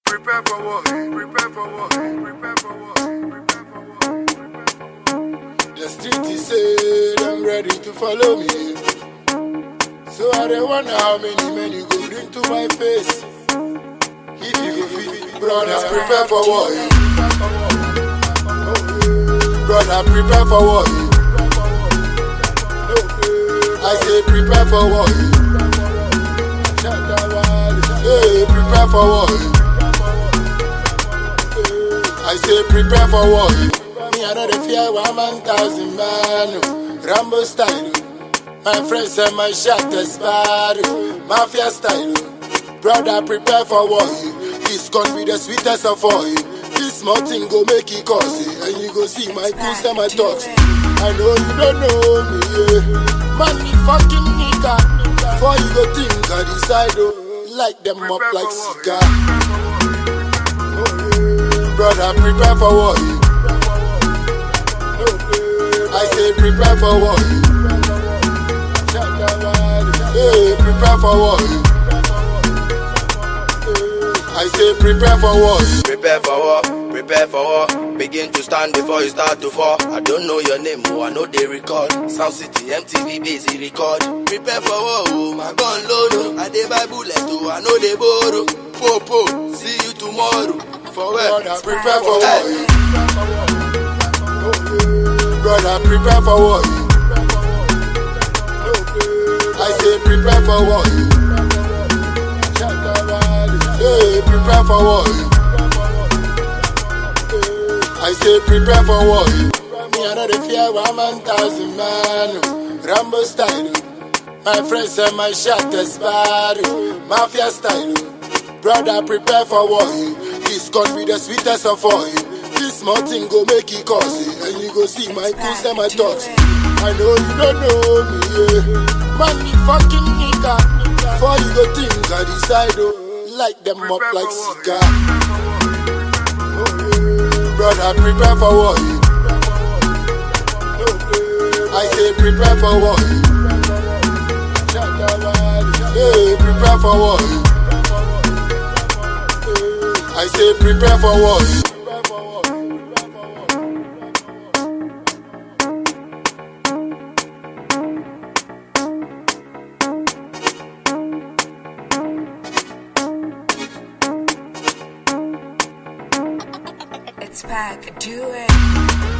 Prepare for what? Prepare for what? Prepare for what? Prepare for what? The street is said I'm ready to follow me. So I don't wonder how many men you go bring to my face. If you go fit, brother, prepare for what? Brother, prepare for what? I say prepare for what? Hey, prepare for what? I say prepare for what? Me I know the fear 1,000 man. Rambo style. My friends say my shot is bad. Mafia style. Brother, prepare for what? This gon' be the sweetest of all. This small thing go make it cause it. And you go see my goose and my talks. I know you don't know me, yeah. Man, me fucking nigga. Before you go think I decide to light them up like cigar. Brother, prepare for what? I say prepare for what? Hey, prepare for what? I say prepare for what? Prepare for what? Prepare for what? Begin to stand before you start to fall. I don't know your name, oh, I know they record. Sound City, MTV, busy record. Prepare for what? Oh, my gun load, oh. I dey buy bullet, oh, I know they borrow. Popo, see you tomorrow. For where? Brother, prepare for what? Brother, prepare for what? I say prepare for what? Hey, prepare for what? I say prepare for what? Me I know the fear 1,000 man. Rambo style. My friends say my shot is bad. Mafia style. Brother, prepare for what? This gon' be the sweetest of all. This small thing go make it cause it. And you go see my goose and my talks. I know you don't know me, yeah. Man, me fucking nigga. Before you go think I decide to light them up like cigar. Brother, prepare for what? I say prepare for what? Hey, prepare for what? I say prepare for what? It's back, do it.